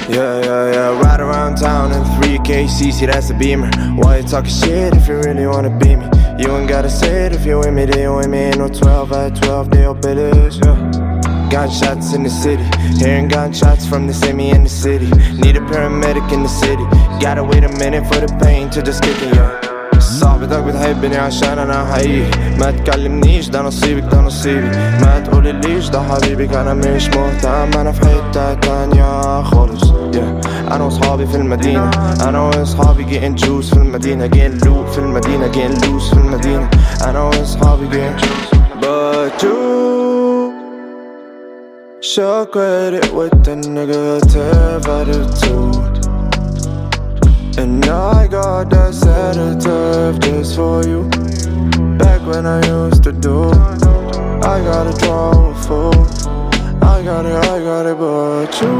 Yeah, ride around town in 3KC, see that's a Beamer. Why you talking shit if you really wanna be me? You ain't gotta say it if you with me, they you with me. Ain't no 12 at 12, they all billish, yeah. Gunshots in the city, hearing gunshots from the semi in the city. Need a paramedic in the city, gotta wait a minute for the pain to just kick in, yeah. صاحبتك بتحبني عشان انا حقيقي. ما تكلمنيش ده نصيبك ده نصيبي. ما تقوليليش ده حبيبك انا مش مهتم. انا في حتة تانية خالص yeah. انا وصحابي في المدينة. انا وصحابي getting juice في المدينة. getting loot في المدينة. getting loose في المدينة. انا وصحابي getting juice. But you show credit with the negative attitude. And I got that sedative just for you. Back when I used to do, I gotta draw a fool. I got it, but you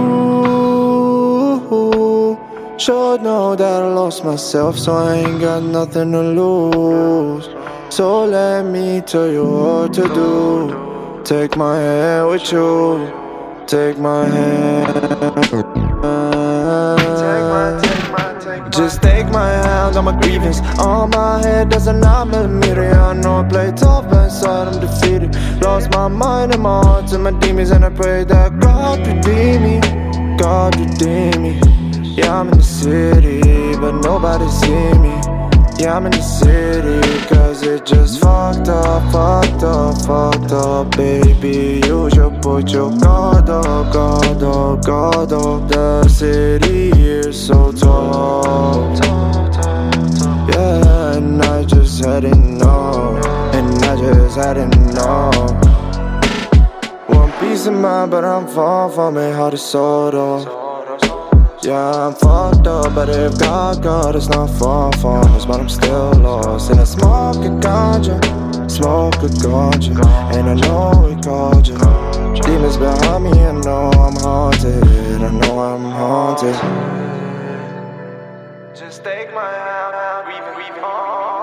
should know that I lost myself, so I ain't got nothing to lose. So let me tell you what to do. Take my hand with you. Take my hand. Just take my hand on my grievance. On my head, there's a 9mm. I know I play tough, but inside I'm defeated. Lost my mind and my heart to my demons, and I pray that God redeem me. God redeem me. Yeah, I'm in the city, but nobody see me. Yeah, I'm in the city, cause it just fucked up, fucked up, fucked up. Baby, you should put your guard up, guard up, guard up. The city is so tall. Yeah, and I just hadn't known. And I just hadn't known. One piece of mind, but I'm far from it, how to sort of. Yeah, I'm fucked up, but if God is not far from us, but I'm still lost. And I smoke a ganja, and I know it called you. Demons behind me, I know I'm haunted, I know I'm haunted. Just take my hand, breathe on.